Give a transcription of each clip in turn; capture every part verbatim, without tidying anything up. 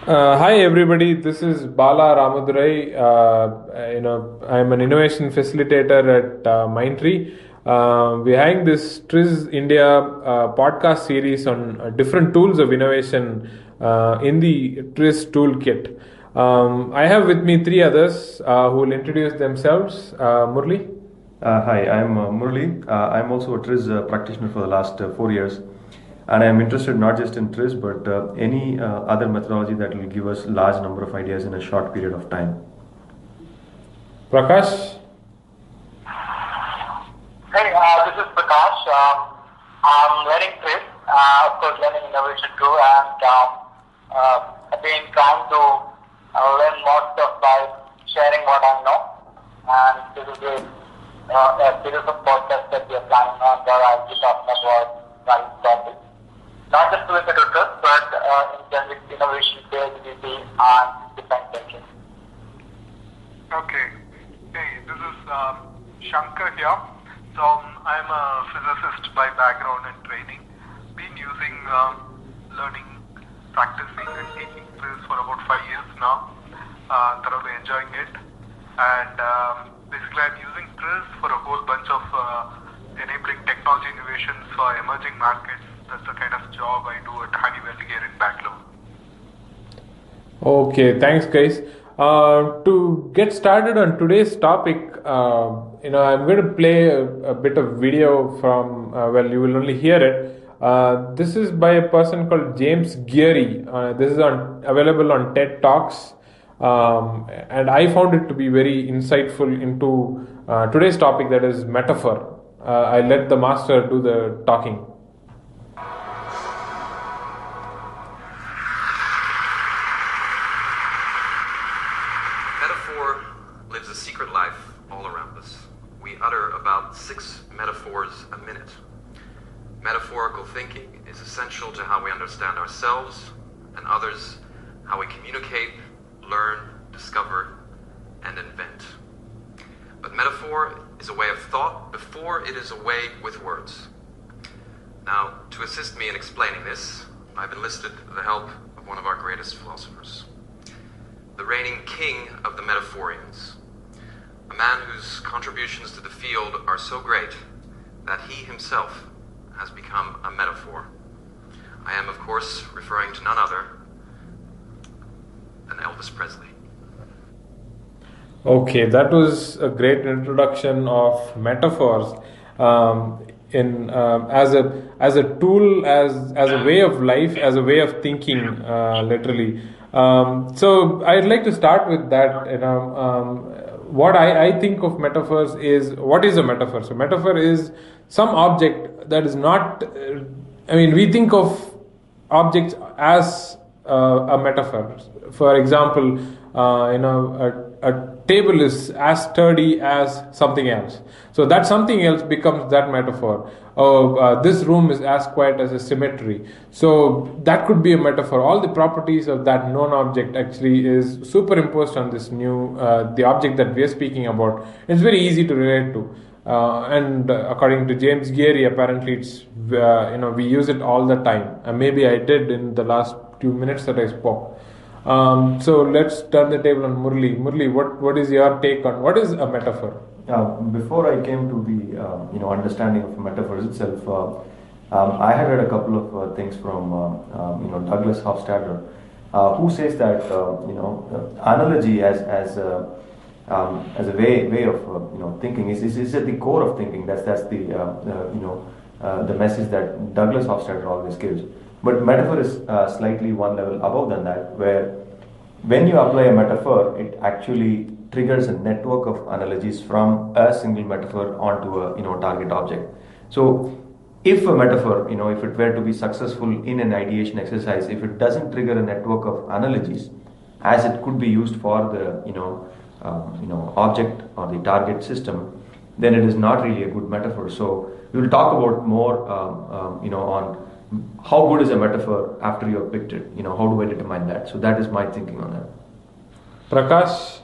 Uh, hi everybody, this is Bala Ramadurai. Uh, you know, I'm an innovation facilitator at uh, Mindtree. Uh, behind this Triz India uh, podcast series on uh, different tools of innovation uh, in the Triz toolkit. Um, I have with me three others uh, who will introduce themselves. Uh, Murli. Uh, hi, I'm uh, Murali. Uh, I'm also a Triz uh, practitioner for the last uh, four years. And I'm interested not just in Triz, but uh, any uh, other methodology that will give us large number of ideas in a short period of time. Prakash. Hey, uh, this is Prakash. Um, I'm learning Triz, uh, of course learning innovation too, and um, uh, I've been trying to uh, learn more stuff by sharing what I know. And this is a, uh, a series of podcasts that we are planning on where I'll be talking about various topics. Not just related to Triz, but uh, in general innovation, creativity, and defense thinking. Okay. Hey, this is um, Shankar here. So um, I'm a physicist by background and training. Been using um, learning, practicing and teaching Triz for about five years now. Uh, thoroughly enjoying it. And um, basically I'm using Triz for a whole bunch of uh, enabling technology innovations for emerging markets. That's the kind of job I do at Honeywell here in Bangalore. Okay, thanks, guys. Uh, to get started on today's topic, uh, you know, I'm going to play a, a bit of video from. Uh, well, you will only hear it. Uh, this is by a person called James Geary. Uh, this is on available on TED Talks, um, and I found it to be very insightful into uh, today's topic, that is metaphor. Uh, I let the master do the talking. Lives a secret life all around us. We utter about six metaphors a minute. Metaphorical thinking is essential to how we understand ourselves and others, how we communicate, learn, discover, and invent. But metaphor is a way of thought before it is a way with words. Now, to assist me in explaining this, I've enlisted the help of one of our greatest philosophers, the reigning king of the metaphorians, a man whose contributions to the field are so great that he himself has become a metaphor. I am, of course, referring to none other than Elvis Presley. Okay, that was a great introduction of metaphors um, in um, as a as a tool, as as a way of life, as a way of thinking, uh, literally. Um, so I'd like to start with that. You know, um, what I, I think of metaphors is, what is a metaphor? So metaphor is some object that is not. Uh, I mean, we think of objects as uh, a metaphor. For example, uh, you know, a, a table is as sturdy as something else. So that something else becomes that metaphor. Oh, uh, this room is as quiet as a cemetery. So that could be a metaphor. All the properties of that known object actually is superimposed on this new, uh, the object that we are speaking about. It's very easy to relate to. Uh, and uh, according to James Geary, apparently it's, uh, you know, we use it all the time. And maybe I did in the last few minutes that I spoke. Um, so let's turn the table on Murli. Murli, what, what is your take on what is a metaphor? Uh, before I came to the uh, you know understanding of metaphors itself, uh, um, I had read a couple of uh, things from uh, um, you know Douglas Hofstadter, uh, who says that uh, you know uh, analogy as as a, um, as a way way of uh, you know thinking is, is is at the core of thinking. That's that's the uh, uh, you know uh, the message that Douglas Hofstadter always gives. But metaphor is uh, slightly one level above than that, where when you apply a metaphor, it actually triggers a network of analogies from a single metaphor onto a you know target object. So if a metaphor, you know, if it were to be successful in an ideation exercise, if it doesn't trigger a network of analogies, as it could be used for the you know um, you know object or the target system, then it is not really a good metaphor. So we will talk about more um, um, you know on how good is a metaphor after you have picked it. You know, how do I determine that? So that is my thinking on that. Prakash?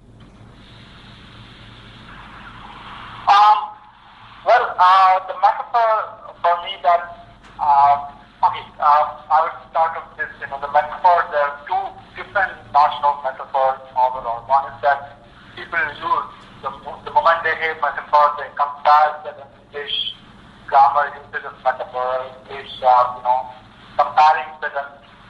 Um, well, uh, the metaphor for me that, uh, okay, uh, I would start with this, you know, the metaphor, there are two metaphor, they compare certain English grammar usage of metaphor, English, uh, you know, comparing certain,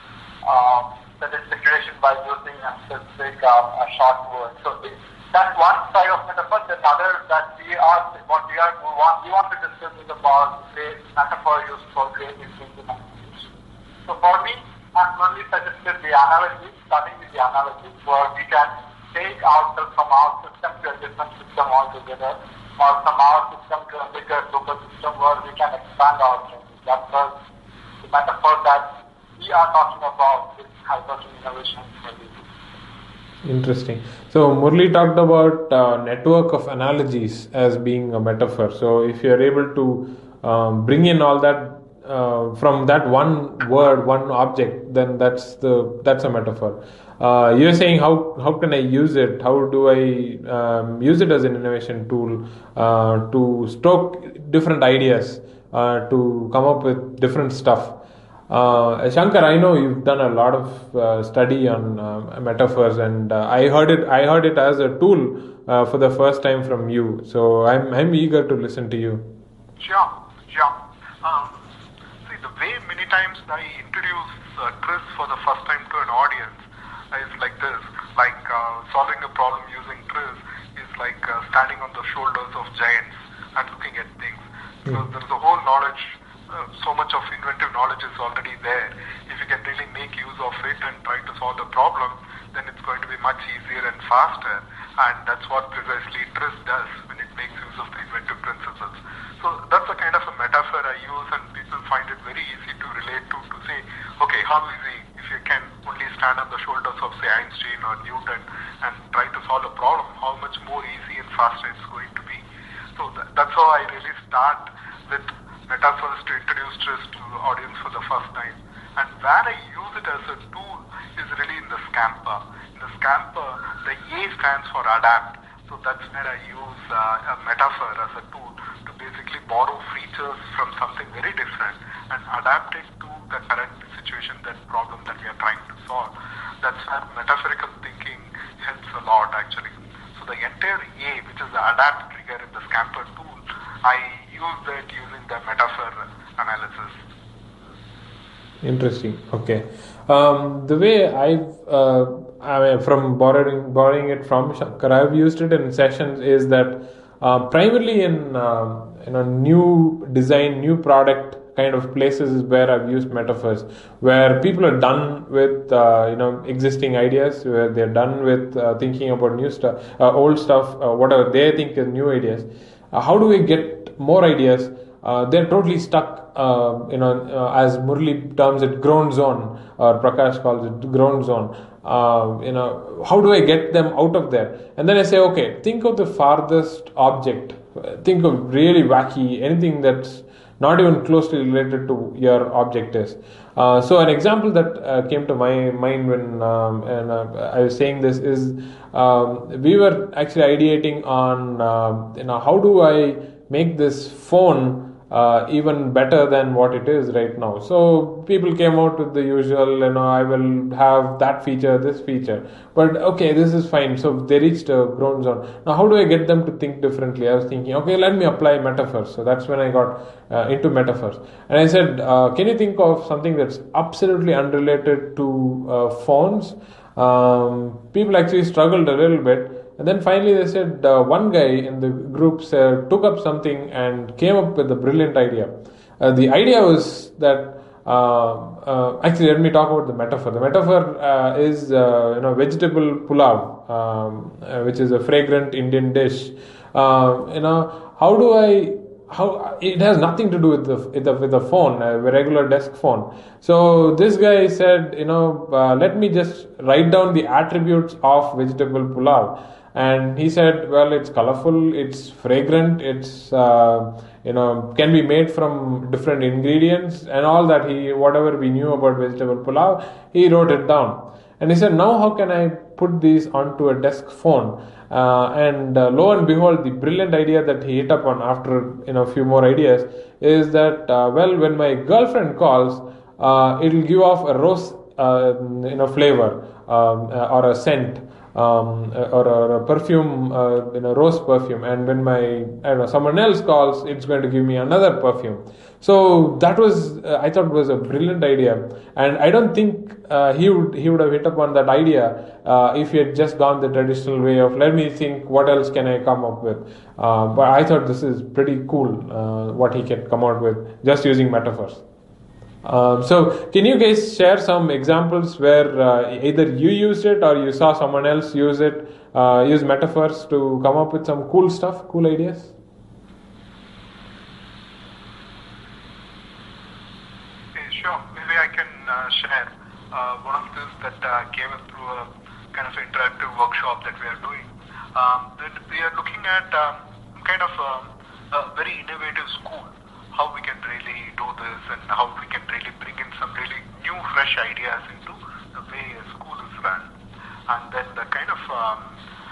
uh, certain situation by using a specific uh, a short word. So the, that's one side of metaphor. The other that we are, what we are, we want, we want to discuss is about the metaphor used for creative thinking and speech. So for me, I've only suggested the analogy, starting with the analogy, where we can take ourselves from our system to a different system altogether, or from our system to a bigger global system where we can expand our thinking. That's the metaphor that we are talking about with Hypertone Innovation. Interesting. So Murli talked about uh, network of analogies as being a metaphor. So if you are able to um, bring in all that uh, from that one word, one object, then that's the that's a metaphor. Uh, you're saying how how can I use it? How do I um, use it as an innovation tool uh, to stoke different ideas, uh, to come up with different stuff? Uh, Shankar, I know you've done a lot of uh, study on uh, metaphors, and uh, I heard it. I heard it as a tool uh, for the first time from you. So I'm I'm eager to listen to you. Sure, sure. Um, see, the way many times I introduce uh, Tris for the first time to an audience is like this. Like uh, solving a problem using Tris is like uh, standing on the shoulders of giants and looking at things. Because mm. there is a whole knowledge. Uh, so much of inventive knowledge is already there. If you can really make use of it and try to solve the problem, then it's going to be much easier and faster. And that's what precisely Tris does when it makes use of the inventive principles. So that's the kind of a metaphor I use, and people find it very easy to relate to, to say, okay, how easy if you can only stand on the shoulders of, say, Einstein or Newton and try to solve a problem, how much more easy and faster it's going to be. So th- that's how I really start with metaphors to introduce Tris to the audience for the first time. And where I use it as a tool is really in the Scamper. In the Scamper, the A stands for adapt. So that's where I use uh, a metaphor as a tool to basically borrow features from something very different and adapt it to the current situation, that problem that we are trying to solve. That's where metaphorical thinking helps a lot actually. So the entire A, which is the adapt trigger in the Scamper tool, I use that using the metaphor analysis. Interesting. Okay. Um, the way I've, uh, I mean, from borrowing borrowing it from Shankar, I've used it in sessions is that uh, primarily in uh, you know new design, new product kind of places is where I've used metaphors, where people are done with uh, you know existing ideas, where they're done with uh, thinking about new stuff, uh, old stuff, uh, whatever they think is new ideas. Uh, how do we get more ideas? Uh, they're totally stuck, uh, you know, uh, as Murli terms it, groan zone, or Prakash calls it groan zone. Uh, you know, how do I get them out of there? And then I say, okay, think of the farthest object. Think of really wacky, anything that's not even closely related to your object is. Uh, so an example that uh, came to my mind when um, and uh, I was saying this is um, we were actually ideating on uh, you know how do I make this phone uh, even better than what it is right now. So people came out with the usual, you know, I will have that feature, this feature. But okay, this is fine. So they reached a groan zone. Now how do I get them to think differently? I was thinking, okay, let me apply metaphors. So that's when I got uh, into metaphors. And I said, uh, can you think of something that's absolutely unrelated to uh, phones? Um, people actually struggled a little bit. And then finally they said uh, one guy in the group said, took up something and came up with a brilliant idea. Uh, the idea was that uh, uh, actually let me talk about the metaphor. The metaphor uh, is uh, you know vegetable pulao, um, uh, which is a fragrant Indian dish. Uh, you know how do I how it has nothing to do with the with the, with the phone, a regular desk phone. So this guy said, you know, uh, let me just write down the attributes of vegetable pulao. And he said, well, it's colorful, it's fragrant, it's uh, you know can be made from different ingredients and all that. He whatever we knew about vegetable pulao, he wrote it down. And he said, now how can I put these onto a desk phone? Uh, and uh, lo and behold, the brilliant idea that he hit upon after you know a few more ideas is that uh, well, when my girlfriend calls, uh, it'll give off a rose uh, you know flavor um, uh, or a scent um, uh, or, or a perfume, uh, you know, rose perfume, and when my I don't know someone else calls, it's going to give me another perfume. So that was uh, I thought was a brilliant idea, and I don't think uh, he would he would have hit upon that idea uh, if he had just gone the traditional way of let me think what else can I come up with. Uh, but I thought this is pretty cool uh, what he can come out with just using metaphors. Um, so, can you guys share some examples where uh, either you used it or you saw someone else use it, uh, use metaphors to come up with some cool stuff, cool ideas? Okay, sure. Maybe I can uh, share uh, one of these that uh, came through a kind of interactive workshop that we are doing. Um, that we are looking at um, kind of a, a very innovative school. How we can really do this and how we can really bring in some really new, fresh ideas into the way a school is run. And then the kind of um,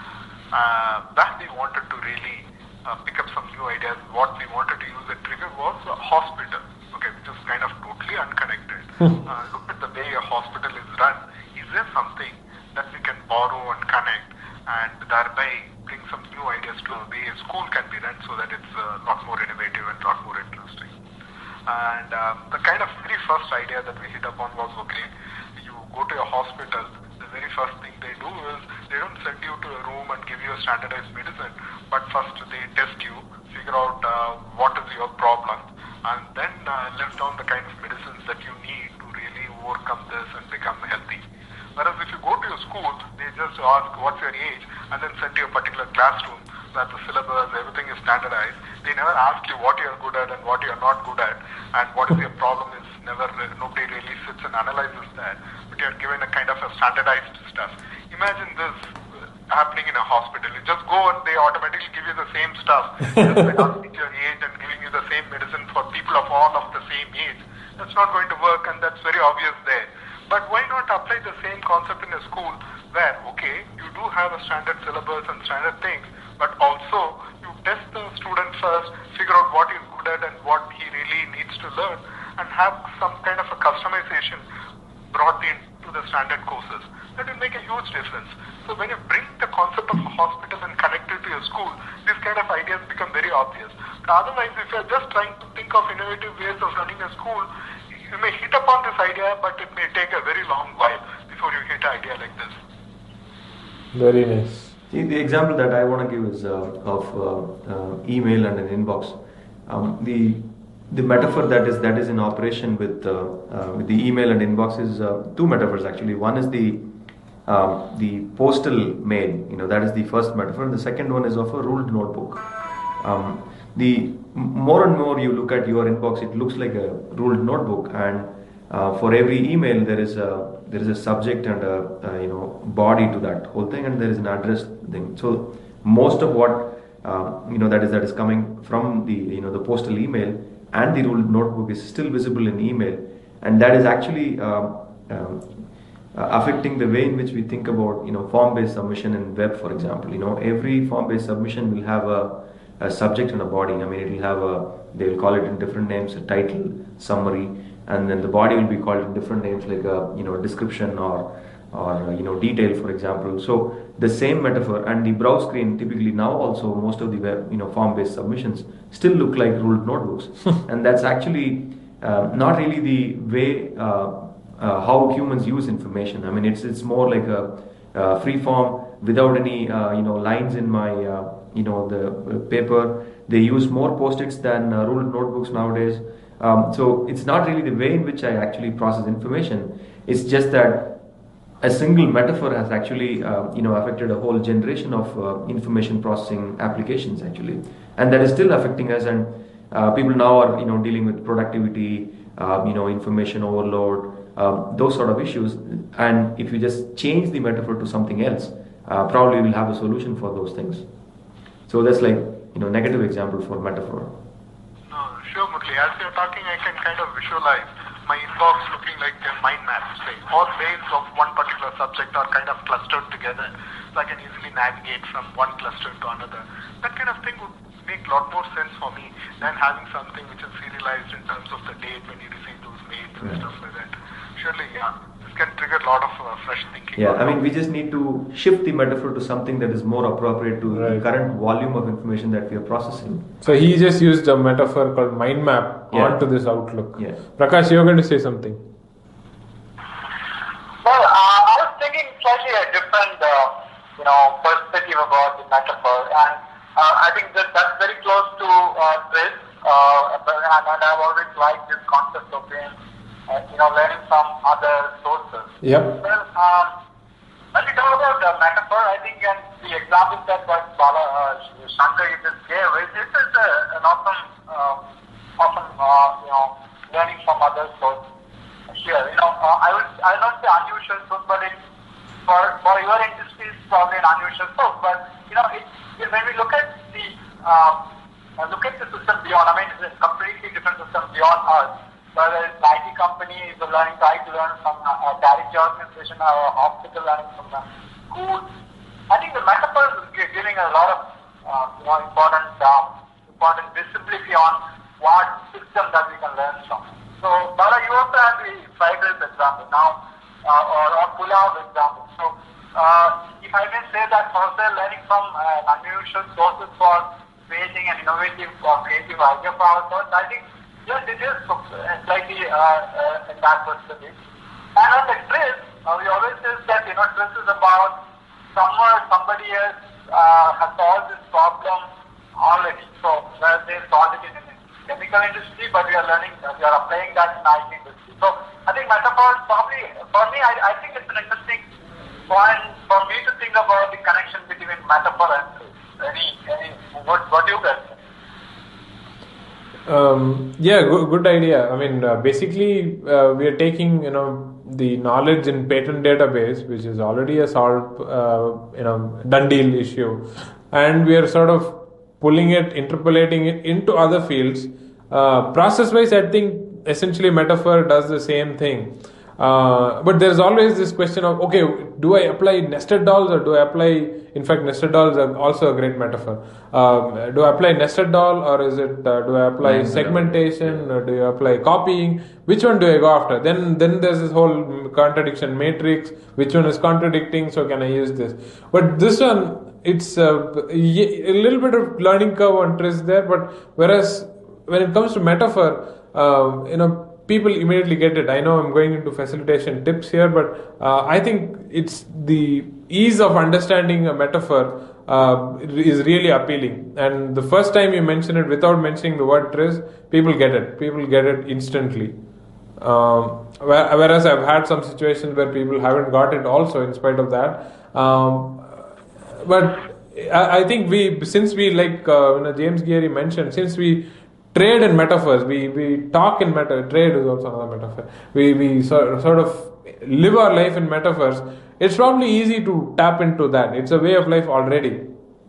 uh, that we wanted to really uh, pick up some new ideas. What we wanted to use a trigger was a hospital, okay, which is kind of totally unconnected. uh, look at the way a hospital is run. Is there something that we can borrow and connect and thereby bring some new ideas to the way a school can be run so that it's a lot more innovative and a lot more interesting. And um, the kind of very first idea that we hit upon was, okay, you go to a hospital, the very first thing they do is they don't send you to a room and give you a standardized medicine, but first they test you, figure out uh, what is your problem, and then uh, list down the kind of medicines that you need to really overcome this and become healthy. Whereas if you go to your school, they just ask what's your age and then send you a particular classroom where the syllabus, everything is standardized. They never ask you what you're good at and what you're not good at and what is your problem is never, nobody really sits and analyzes that. But you're given a kind of a standardized stuff. Imagine this happening in a hospital. You just go and they automatically give you the same stuff. Just by asking your age and giving you the same medicine for people of all of the same age. That's not going to work and that's very obvious there. But why not apply the same concept in a school where, okay, you do have a standard syllabus and standard things, but also you test the student first, figure out what he's good at and what he really needs to learn, and have some kind of a customization brought into the standard courses. That will make a huge difference. So when you bring the concept of a hospital and connect it to your school, these kind of ideas become very obvious. But otherwise, if you're just trying to think of innovative ways of running a school, you may hit upon this idea, but it may take a very long while before you hit an idea like this. Very nice. See, the example that I want to give is uh, of uh, uh, email and an inbox. Um, the the metaphor that is that is in operation with uh, uh, with the email and inbox is uh, two metaphors actually. One is the um, the postal mail. You know, that is the first metaphor. And the second one is of a ruled notebook. Um, the more and more you look at your inbox, it looks like a ruled notebook, and uh, for every email there is a there is a subject and a, a you know body to that whole thing, and there is an address thing. So most of what uh, you know that is that is coming from the you know the postal email and the ruled notebook is still visible in email, and that is actually um, um, uh, affecting the way in which we think about you know form-based submission in web, for example. You know every form-based submission will have a a subject and a body. I mean, it will have a, they will call it in different names, a title, summary, and then the body will be called in different names like a, you know, description or, or, you know, detail, for example. So the same metaphor, and the browse screen typically now also most of the web, you know, form-based submissions still look like ruled notebooks. And that's actually uh, not really the way uh, uh, how humans use information. I mean, it's, it's more like a uh, free form without any, uh, you know, lines in my, uh, you know the paper. They use more post-its than uh, ruled notebooks nowadays. Um, so it's not really the way in which I actually process information. It's just that a single metaphor has actually uh, you know affected a whole generation of uh, information processing applications actually, and that is still affecting us. And uh, people now are you know dealing with productivity, uh, you know information overload, uh, those sort of issues. And if you just change the metaphor to something else, uh, probably we'll have a solution for those things. So that's like, you know, negative example for metaphor. No, sure, Murli. As you're talking, I can kind of visualize my inbox looking like a mind map, say. All mails of one particular subject are kind of clustered together, so I can easily navigate from one cluster to another. That kind of thing would make a lot more sense for me than having something which is serialized in terms of the date when you receive those mails and yeah. stuff like that. Surely, yeah, this can trigger a lot of uh, fresh thinking. Yeah, I mean, we just need to shift the metaphor to something that is more appropriate to Right. the current volume of information that we are processing. So he just used a metaphor called mind map Yeah. onto this outlook. Yeah. Prakash, you're going to say something. Well, uh, I was thinking slightly a different, uh, you know, perspective about the metaphor, and uh, I think that that's very close to uh, this, uh, and, and I've always liked this concept of being, uh, you know, learning from other sources. Yep. Well, um, when we talk about uh, metaphor, I think, and the example that what Bala, uh, Shankar just gave, is this is a, an awesome, uh, awesome, uh, you know, learning from other sources. Here, you know, uh, I would, I will not say unusual source, but it, for for your industry, it's probably an unusual source. But you know, it, it, when we look at the um, uh, look at the system beyond, I mean, it's a completely different system beyond us. Whether it's an I T company is learning, trying to learn from a, a charity organization or a hospital learning from a school. I think the metaphor is giving a lot of uh, you know important um, important visibility on what system that we can learn from. So, Bala, you also have the fried rice example now, uh, or, or pulao example. So, uh, if I may say that for say learning from uh, unusual sources for creating an innovative or creative idea for ourselves, I think yes, it is slightly uh, uh, in that perspective. And on the Tris, uh, we always say that you know Tris is about somewhere somebody else uh, has solved this problem already. So, where they solved it in an chemical industry, but we are learning, uh, we are applying that in I T industry. So I think metaphor probably, for me, I, I think it's an interesting point for me to think about the connection between metaphor and truth. Any, any, what, what do you guys think? Um, yeah, good, good idea. I mean, uh, basically, uh, we are taking, you know, the knowledge in patent database, which is already a solved, uh, you know, done deal issue, and we are sort of pulling it, interpolating it into other fields. Uh, process-wise, I think essentially metaphor does the same thing. Uh, but there's always this question of, okay, do I apply nested dolls or do I apply, in fact, nested dolls are also a great metaphor. Um, do I apply nested doll or is it, uh, do I apply segmentation or do you apply copying? Which one do I go after? Then then there's this whole contradiction matrix. Which one is contradicting? So can I use this? But this one, it's uh, a little bit of learning curve on Tris there. But whereas when it comes to metaphor, uh, you know, people immediately get it. I know I'm going into facilitation tips here, but uh, I think it's the ease of understanding a metaphor uh, is really appealing. And the first time you mention it without mentioning the word Tris, people get it. People get it instantly. Um, whereas I've had some situations where people haven't got it also in spite of that. Um, but I, I think we, since we like uh, you know, James Geary mentioned, since we trade in metaphors, we, we talk in meta, trade is also another metaphor. We, we sort, sort of live our life in metaphors. It's probably easy to tap into that. It's a way of life already.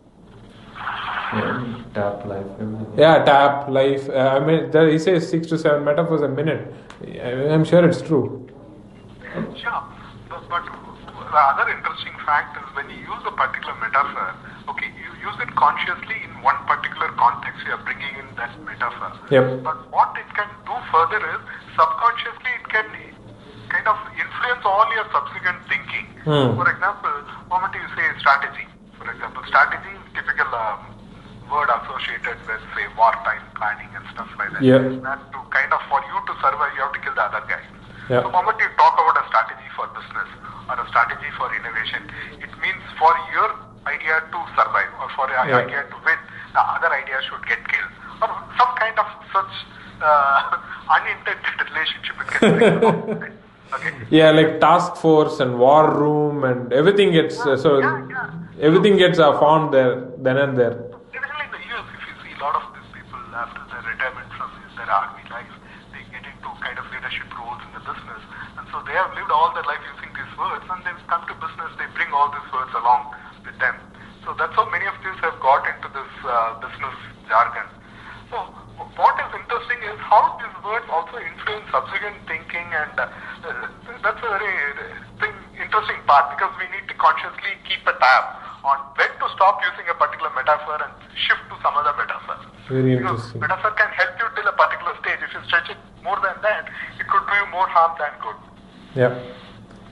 Yeah, tap life. Everything. Yeah, tap life. Uh, I mean, there, he says six to seven metaphors a minute. I'm sure it's true. Sure. But, but the other interesting fact is when you use a particular metaphor, okay, you use it consciously in one particular context, you are bringing in that metaphor. Yep. But what it can do further is, subconsciously it can kind of influence all your subsequent thinking. Hmm. For example, moment you say strategy, for example, strategy is typical um, word associated with, say, wartime planning and stuff like that. Yeah. That to kind of, for you to survive, you have to kill the other guy. Yeah. The moment you talk about a strategy for business or a strategy for innovation, it means for your idea to survive or for your Yeah. idea to win, the other idea should get killed. Or some kind of such uh, unintended relationship it can bring about. Okay. Yeah, like task force and war room and everything gets uh, so Yeah, yeah. everything gets uh, formed there then and there. Typically in the U S, if you see a lot of these people after their retirement from their army life, they get into kind of leadership roles in the business, and so they have lived all their life using these words, and they come to business, they bring all these words along with them. So that's how many of these have got into this uh, business jargon. So what is interesting is how these words also influence subsequent thinking, and uh, that's a very thing, interesting part, because we need to consciously keep a tab on when to stop using a particular metaphor and shift to some other metaphor. Very Because interesting. metaphor can help you till a particular stage. If you stretch it more than that, it could do you more harm than good. Yeah.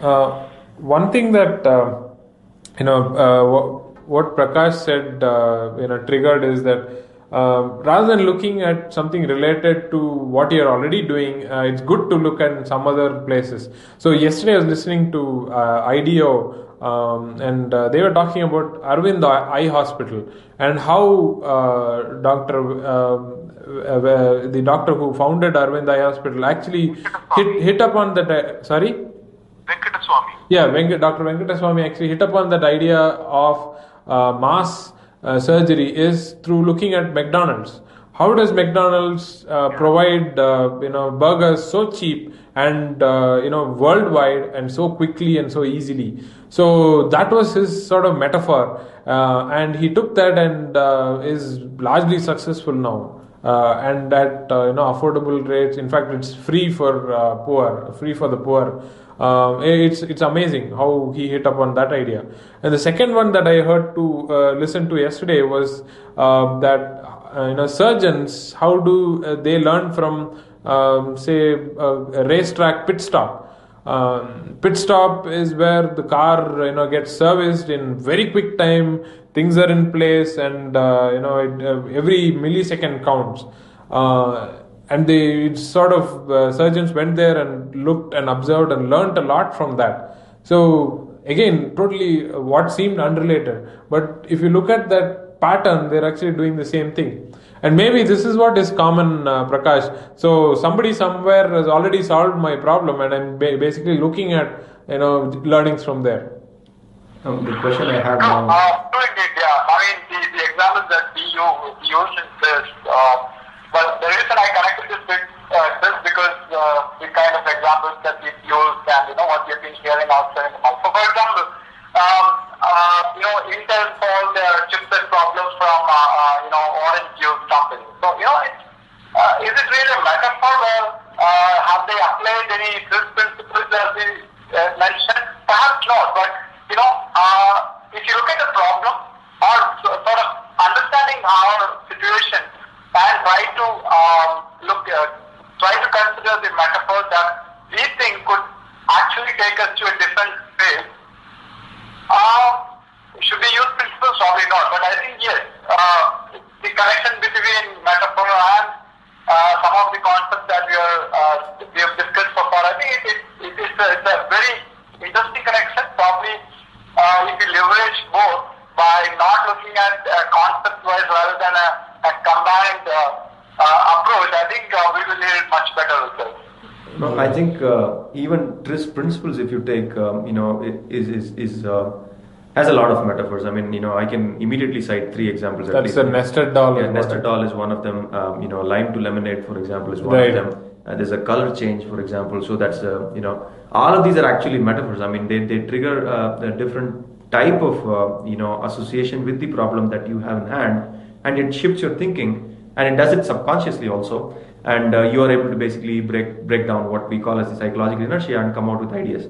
Uh, one thing that uh, you know, uh, what, what Prakash said, uh, you know, triggered is that uh, rather than looking at something related to what you're already doing, uh, it's good to look at some other places. So yesterday I was listening to uh, I D O, um, and uh, they were talking about Arvind Eye Hospital and how uh, Doctor Um, uh, the doctor who founded Arvind Eye Hospital actually hit hit upon that. Uh, sorry. Venkataswamy. Yeah, Venkat, Doctor Venkataswamy actually hit upon that idea of uh, mass uh, surgery is through looking at McDonald's. How does McDonald's uh, provide uh, you know burgers so cheap and uh, you know worldwide and so quickly and so easily? So that was his sort of metaphor, uh, and he took that and uh, is largely successful now. Uh, and at uh, you know affordable rates. In fact, it's free for uh, poor, free for the poor. Um, it's it's amazing how he hit upon that idea. And the second one that I heard to uh, listen to yesterday was uh, that uh, you know surgeons, how do uh, they learn from um, say a racetrack pit stop? Um, pit stop is where the car you know gets serviced in very quick time. Things are in place, and uh, you know it, uh, every millisecond counts. Uh, and they it's sort of uh, surgeons went there and looked and observed and learned a lot from that. So again, totally uh, what seemed unrelated, but if you look at that pattern, they're actually doing the same thing. And maybe this is what is common, uh, Prakash. So somebody somewhere has already solved my problem, and I'm ba- basically looking at you know learnings from there. Um, the question I have No, now. uh, no, indeed, yeah. I mean, the, the examples that we use, we use in this, uh, but the reason I connected this with uh, this because uh, the kind of examples that we've used and, you know, what we've been hearing outside in the market. So, for example, um, uh, you know, Intel solved their chipset problems from, uh, uh, you know, orange juice company. So, you know, it's, uh, is it really a metaphor where uh, have they applied any Swiss principles as we uh, mentioned? Perhaps not, but you know, uh, if you look at the problem or sort of understanding our situation and try to um, look, uh, try to consider the metaphors that we think could actually take us to a different space, uh, should we use principles? Probably not, but I think yes, uh, the connection between metaphor and uh, some of the concepts that we are uh, we have discussed so far, I think it, it, it, it's, a, it's a very interesting connection. Probably. Uh, if we leverage both by not looking at uh, concept-wise rather than a, a combined uh, uh, approach, I think uh, we will need much better results. No, I think uh, even T R I S principles, if you take, um, you know, is is is uh, has a lot of metaphors. I mean, you know, I can immediately cite three examples. At That's least. a nested doll. Yeah, nested doll is one of them. Um, you know, lime to lemonade, for example, is one right. of them. Uh, there's a color change, for example. So that's uh, you know, all of these are actually metaphors. I mean, they they trigger uh, a different type of uh, you know association with the problem that you have in hand, and it shifts your thinking, and it does it subconsciously also, and uh, you are able to basically break break down what we call as the psychological inertia and come out with ideas.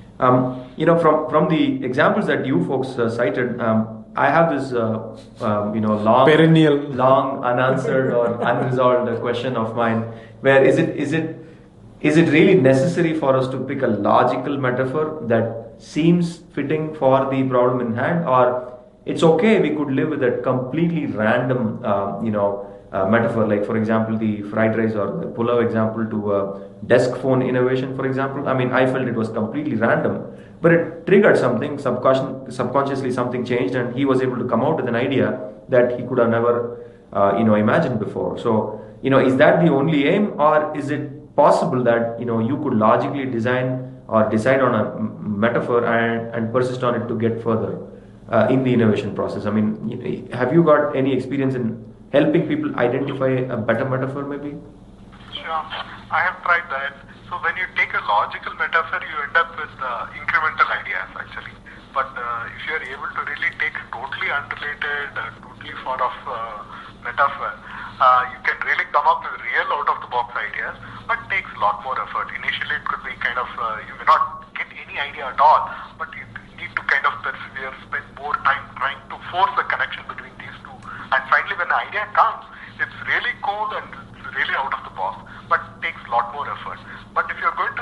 Um, you know, from from the examples that you folks uh, cited, um, I have this uh, um, you know long perennial, long unanswered or unresolved question of mine. Where is it is it is it really necessary for us to pick a logical metaphor that seems fitting for the problem in hand, or it's okay we could live with a completely random uh, you know uh, metaphor, like for example the fried rice or the pulao example to a desk phone innovation, for example. I mean, I felt it was completely random, but it triggered something subconscious, subconsciously something changed, and he was able to come out with an idea that he could have never uh, you know imagined before. So you know, is that the only aim, or is it possible that you know you could logically design or decide on a metaphor and, and persist on it to get further uh, in the innovation process? I mean, have you got any experience in helping people identify a better metaphor, maybe? Sure, I have tried that. So when you take a logical metaphor, you end up with uh, incremental ideas actually. But uh, if you are able to really take a totally unrelated, uh, totally far off uh, metaphor, uh, you can really come up with real out-of-the-box ideas, but it takes a lot more effort. Initially, it could be kind of, uh, you may not get any idea at all, but you need to kind of persevere, spend more time trying to force a connection between these two. And finally, when the idea comes, it's really cool and it's really out of the box, but it takes a lot more effort. But if you're going to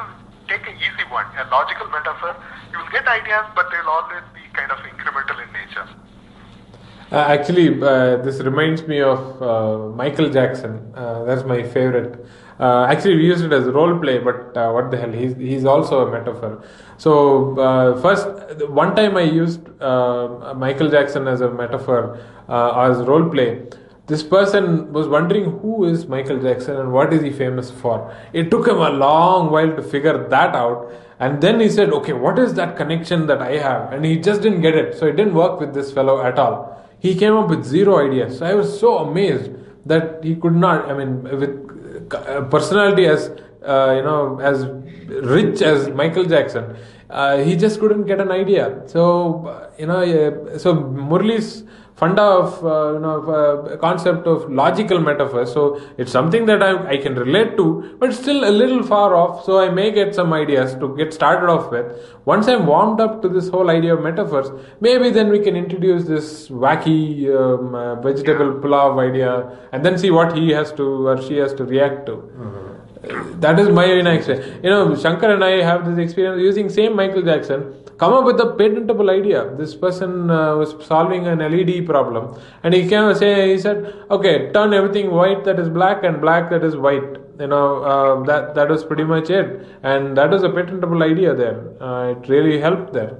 take an easy one, a logical metaphor, you will get ideas, but they'll always be kind of incremental in nature. Uh, actually, uh, this reminds me of uh, Michael Jackson. Uh, that's my favorite. Uh, actually, we used it as role play, but uh, what the hell? He's he's also a metaphor. So uh, first, one time I used uh, Michael Jackson as a metaphor uh, as role play. This person was wondering who is Michael Jackson and what is he famous for. It took him a long while to figure that out. And then he said, okay, what is that connection that I have? And he just didn't get it. So it didn't work with this fellow at all. He came up with zero ideas. So I was so amazed that he could not, I mean, with personality as, uh, you know, as rich as Michael Jackson, uh, he just couldn't get an idea. So, you know, uh, so Murli's funda of, uh, you know, uh, concept of logical metaphors. So it's something that I, I can relate to, but still a little far off. So I may get some ideas to get started off with. Once I'm warmed up to this whole idea of metaphors, maybe then we can introduce this wacky um, uh, vegetable pulao idea and then see what he has to or she has to react to. Mm-hmm. That is my experience. You know, Shankar and I have this experience using same Michael Jackson. Come up with a patentable idea. This person uh, was solving an L E D problem, and he came and say, he said, "Okay, turn everything white that is black and black that is white." You know, uh, that that was pretty much it, and that was a patentable idea there. Uh, it really helped there.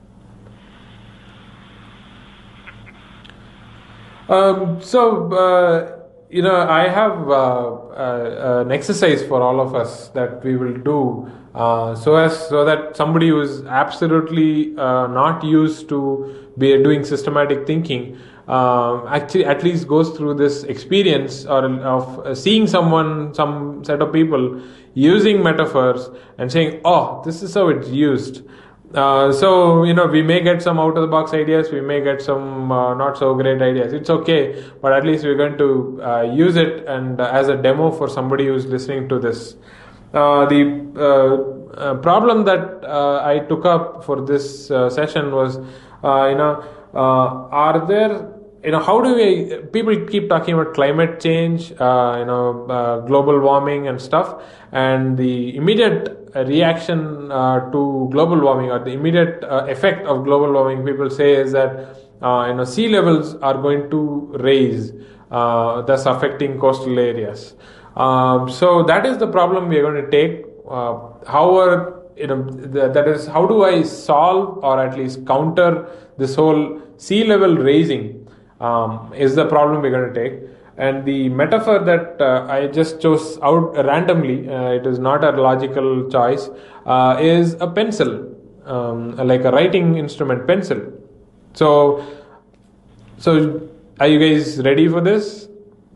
Um, so. Uh, You know, I have uh, uh, an exercise for all of us that we will do uh, so as so that somebody who is absolutely uh, not used to be doing systematic thinking uh, actually at least goes through this experience or of uh, seeing someone, some set of people using metaphors and saying, "Oh, this is how it's used." Uh, so, you know, we may get some out-of-the-box ideas, we may get some uh, not-so-great ideas. It's okay, but at least we're going to uh, use it and uh, as a demo for somebody who's listening to this. Uh, the uh, uh, problem that uh, I took up for this uh, session was, uh, you know, uh, are there, you know, how do we, people keep talking about climate change, uh, you know, uh, global warming and stuff, and the immediate reaction uh, to global warming or the immediate uh, effect of global warming, people say, is that uh, you know, sea levels are going to rise, uh, thus affecting coastal areas. Um, so that is the problem we are going to take. Uh, however, you know, th- that is, how do I solve or at least counter this whole sea level raising um, is the problem we're going to take. And the metaphor that uh, I just chose out randomly, uh, it is not a logical choice, uh, is a pencil, um, like a writing instrument, pencil. So, so are you guys ready for this?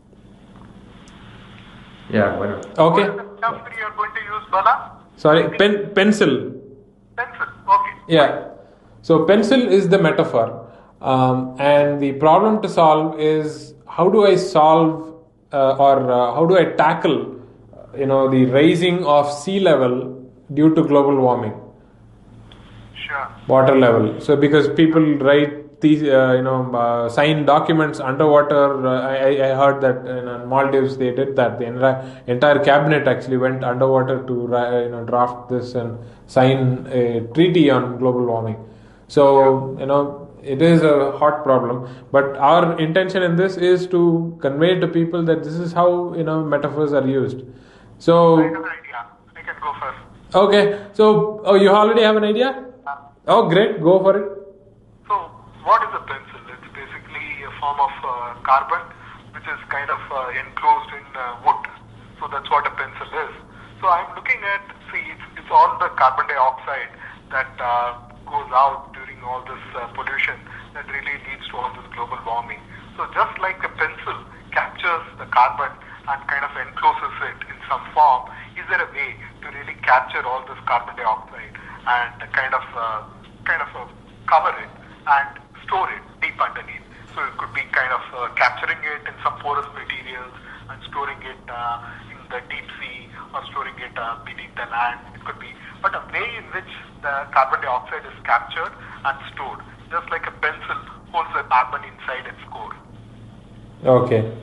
Yeah, why not? Okay. What is the stuff that you are going to use, Bala? Sorry, pen, pencil. Pencil. Okay. Yeah. So pencil is the metaphor, um, and the problem to solve is, how do I solve uh, or uh, how do I tackle, uh, you know, the rising of sea level due to global warming, Sure. water level? So because people write these, uh, you know, uh, sign documents underwater. Uh, I, I heard that in Maldives they did that. The entire, entire cabinet actually went underwater to uh, you know, draft this and sign a treaty on global warming. So, you know, it is a hot problem, but our intention in this is to convey to people that this is how, you know, metaphors are used. So, I have an idea. I can go first. okay. So, oh, you already have an idea? Oh, great. Go for it. So, what is a pencil? It's basically a form of uh, carbon which is kind of uh, enclosed in uh, wood. So, that's what a pencil is. So, I'm looking at, see, it's, it's all the carbon dioxide that uh, goes out during all this uh, pollution that really leads to all this global warming. So just like a pencil captures the carbon and kind of encloses it in some form, is there a way to really capture all this carbon dioxide and kind of uh, kind of uh, cover it and store it deep underneath? So it could be kind of uh, capturing it in some porous materials and storing it uh, in the deep sea or storing it uh, beneath the land. It could be, but a way in which the carbon dioxide is captured and stored, just like a pencil holds the carbon inside its core. Okay.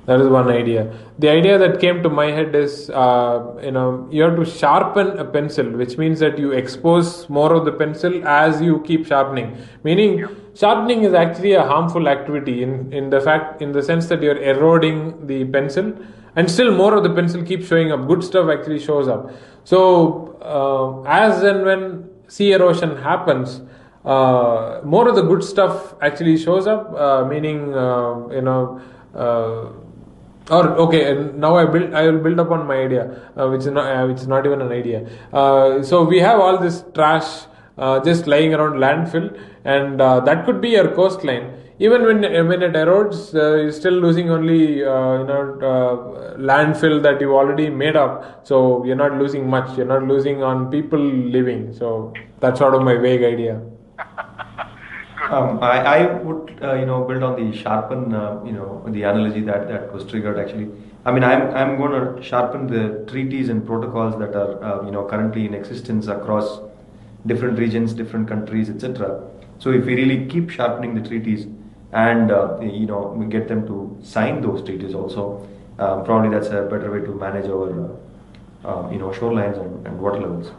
That is one idea. The idea that came to my head is, uh, you know, you have to sharpen a pencil, which means that you expose more of the pencil as you keep sharpening. Meaning, sharpening is actually a harmful activity in, in the fact, in the sense that you're eroding the pencil, and still more of the pencil keeps showing up. Good stuff actually shows up. So, uh, as and when sea erosion happens, uh, more of the good stuff actually shows up. Uh, meaning, uh, you know. Uh, Or okay, and now I build. I will build upon my idea, uh, which is not, uh, which is not even an idea. Uh, so we have all this trash uh, just lying around landfill, and uh, that could be your coastline. Even when when it erodes, uh, you're still losing only uh, you know uh, landfill that you already made up. So you're not losing much. You're not losing on people living. So that's sort of my vague idea. Um, I, I would, uh, you know, build on the sharpen, uh, you know, the analogy that, that was triggered actually. I mean, I'm, I'm going to sharpen the treaties and protocols that are, uh, you know, currently in existence across different regions, different countries, et cetera. So if we really keep sharpening the treaties and, uh, you know, we get them to sign those treaties also, uh, probably that's a better way to manage our, uh, uh, you know, shorelines and, and water levels.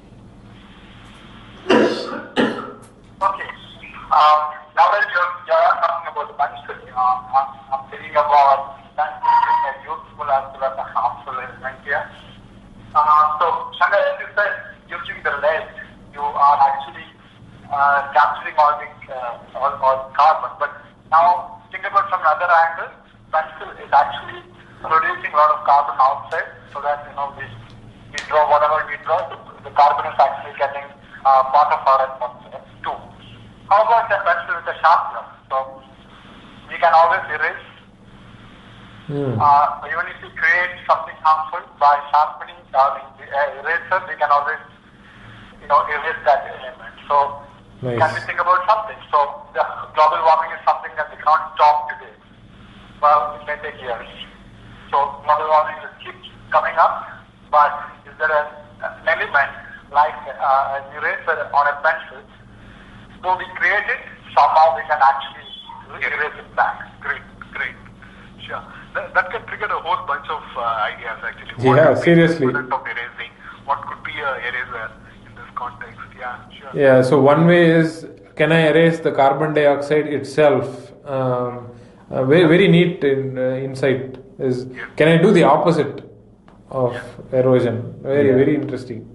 Okay. Um, now that you're, you're talking about the pencil, you know, I'm, I'm thinking about pencil being a useful as well as a harmful element here. Uh, so, Shankar, as you said, using the lead, you are actually uh, capturing all the, uh, all, all carbon. But now, think about from another angle, pencil is actually producing a lot of carbon outside, so that, you know, we, we draw whatever we draw, the, the carbon is actually getting uh, part of our atmosphere too. How about the pencil with a sharpener? So we can always erase. Mm. Uh, even if we create something harmful by sharpening uh, the eraser, we can always, you know, erase that element. So nice. Can we think about something? So the global warming is something that we cannot stop today. Well, it may take years. So global warming will keep coming up. But is there a, an element like uh, an eraser on a pencil? So we create it, somehow we can actually erase it back. Great, great. Sure. That, that can trigger a whole bunch of uh, ideas actually. Yeah, What is the seriously. equivalent of erasing? What could be a eraser in this context? Yeah, sure. Yeah. So one way is, can I erase the carbon dioxide itself? Um, uh, very very neat in, uh, insight is, Yeah. can I do the opposite of Yeah. erosion? Very Yeah. very interesting.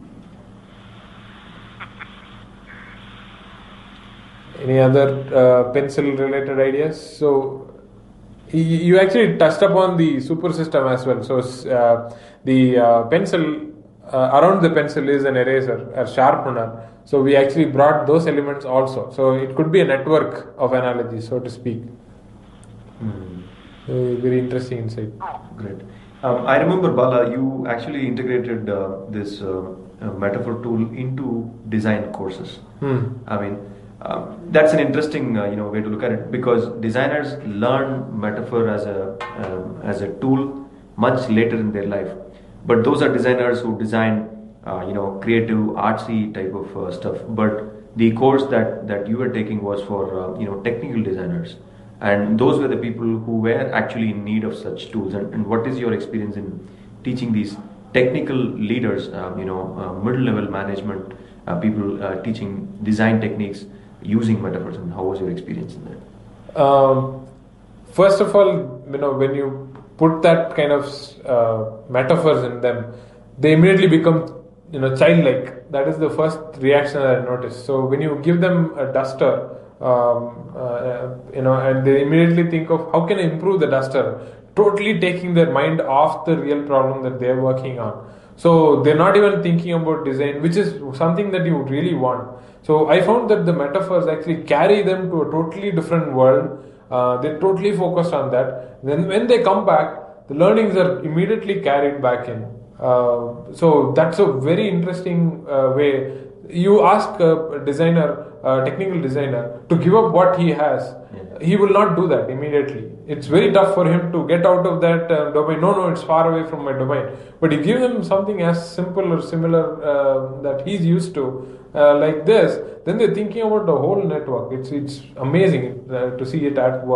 Any other uh, pencil-related ideas? So, y- you actually touched upon the super system as well. So, uh, the uh, pencil uh, around the pencil is an eraser, a sharpener. So, we actually brought those elements also. So, it could be a network of analogies, so to speak. Mm. Uh, very interesting insight. Great. Um, I remember, Bala, you actually integrated uh, this uh, uh, metaphor tool into design courses. Hmm. I mean, um, that's an interesting uh, you know way to look at it, because designers learn metaphor as a um, as a tool much later in their life. But those are designers who design uh, you know creative, artsy type of uh, stuff. But the course that that you were taking was for uh, you know technical designers. And those were the people who were actually in need of such tools. And, and what is your experience in teaching these technical leaders, um, you know, uh, middle-level management, uh, people uh, teaching design techniques using metaphors? And how was your experience in that? Um, first of all, you know, when you put that kind of uh, metaphors in them, they immediately become, you know, childlike. That is the first reaction that I noticed. So when you give them a duster, um, uh, you know, and they immediately think of how can I improve the duster, totally taking their mind off the real problem that they're working on. So they're not even thinking about design, which is something that you really want. So I found that the metaphors actually carry them to a totally different world. Uh, they're totally focused on that. Then when they come back, the learnings are immediately carried back in. Uh, so that's a very interesting uh, way. You ask a designer, a technical designer, to give up what he has. Yeah. He will not do that immediately. It's very tough for him to get out of that uh, domain. No, no, it's far away from my domain. But you give him something as simple or similar uh, that he's used to, uh, like this, then they're thinking about the whole network. It's it's amazing uh, to see it at work.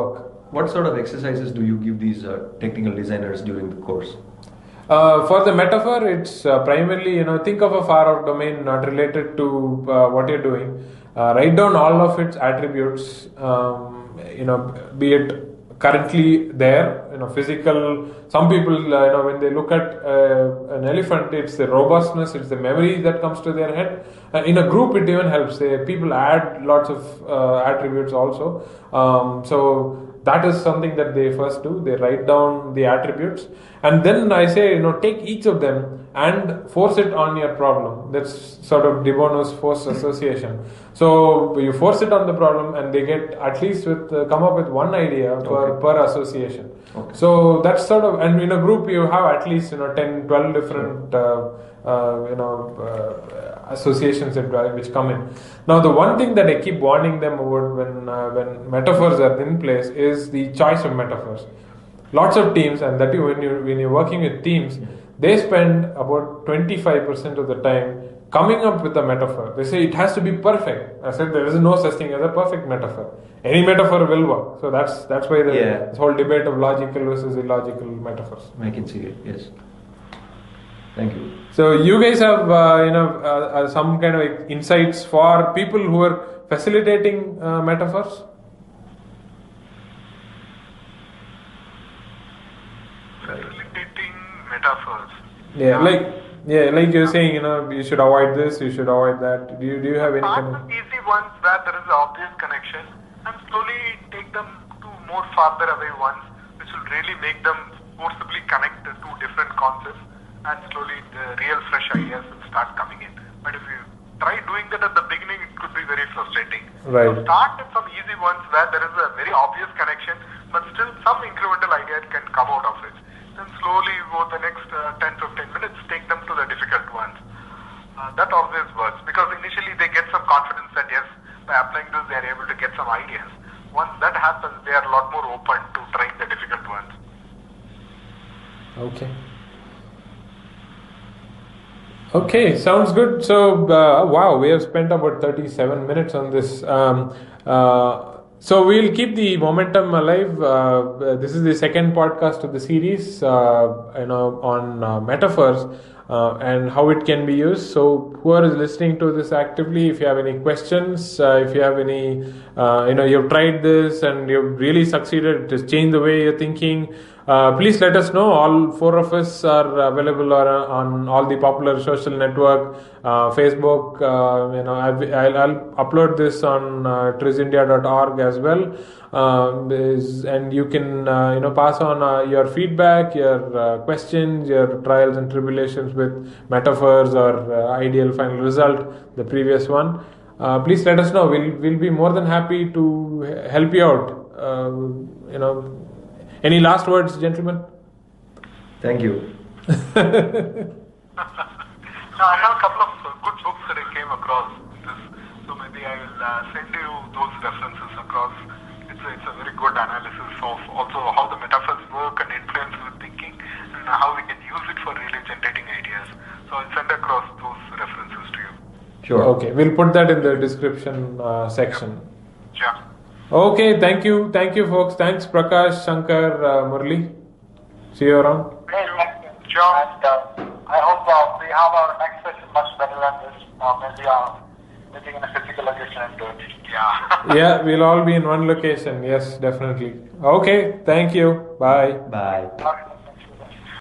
what sort of exercises do you give these uh, technical designers during the course? Uh, for the metaphor, it's uh, primarily, you know, think of a far-off domain not related to uh, what you're doing. Uh, write down all of its attributes, um, you know, be it currently there, you know, physical. Some people, uh, you know, when they look at uh, an elephant, it's the robustness, it's the memory that comes to their head. Uh, in a group, it even helps. They, people add lots of uh, attributes also. Um, so that is something that they first do. They write down the attributes, and then I say, you know, take each of them and force it on your problem. That's sort of De Bono's force association. So you force it on the problem, and they get at least with uh, come up with one idea per, Okay. per association. Okay. So that's sort of, and in a group you have at least, you know, ten, twelve different uh, uh, you know uh, associations that, uh, which come in. Now the one thing that I keep warning them about when uh, when metaphors are in place is the choice of metaphors. Lots of teams, and that you when you when you're working with teams, they spend about twenty-five percent of the time coming up with a metaphor. They say it has to be perfect. I said there is no such thing as a perfect metaphor. Any metaphor will work. So that's that's why the Yeah. this whole debate of logical versus illogical metaphors. I can see it. Yes. Thank you. So you guys have uh, you know uh, uh, some kind of like insights for people who are facilitating uh, metaphors. Facilitating metaphors. Yeah, like yeah, like you're saying, you know, you should avoid this, you should avoid that. Do you do you have any Start kind of? with easy ones where there is an obvious connection and slowly take them to more farther away ones which will really make them forcibly connect the two different concepts, and slowly the real fresh ideas will start coming in. But if you try doing that at the beginning, it could be very frustrating. Right. So start with some easy ones where there is a very obvious connection, but still some incremental idea can come out of it. Then slowly over the next uh, ten to fifteen minutes, take them to the difficult ones. Uh, that always works because initially they get some confidence that yes, by applying this they are able to get some ideas. Once that happens, they are a lot more open to trying the difficult ones. Okay. Okay, sounds good. So, uh, wow, we have spent about thirty-seven minutes on this. Um, uh, so, we'll keep the momentum alive. Uh, this is the second podcast of the series, uh, you know, on uh, metaphors uh, and how it can be used. So, whoever is listening to this actively, if you have any questions, uh, if you have any, uh, you know, you've tried this and you've really succeeded, it has changed the way you're thinking. Uh, please let us know. All four of us are available on, on all the popular social network, uh, Facebook. Uh, you know, I'll, I'll upload this on uh, triz india dot org as well, uh, is, and you can uh, you know pass on uh, your feedback, your uh, questions, your trials and tribulations with metaphors or uh, ideal final result, the previous one. Uh, please let us know. We'll we'll be more than happy to help you out. Uh, you know. Any last words, gentlemen? Thank you. Now, I have a couple of uh, good books that I came across this, so maybe I will uh, send you those references across. It's a, it's a very good analysis of also how the metaphors work and influence our thinking and how we can use it for really generating ideas. So I'll send across those references to you. Sure. Okay, we'll put that in the description uh, section. Yeah. Okay, thank you, thank you, folks. Thanks, Prakash, Shankar, uh, Murli. See you around. Great, thank you. Sure. And uh, I hope uh, we have our next session much better than this. Uh, maybe uh, meeting in a physical location and do it. Yeah. Yeah, we'll all be in one location. Yes, definitely. Okay, thank you. Bye. Bye. Okay.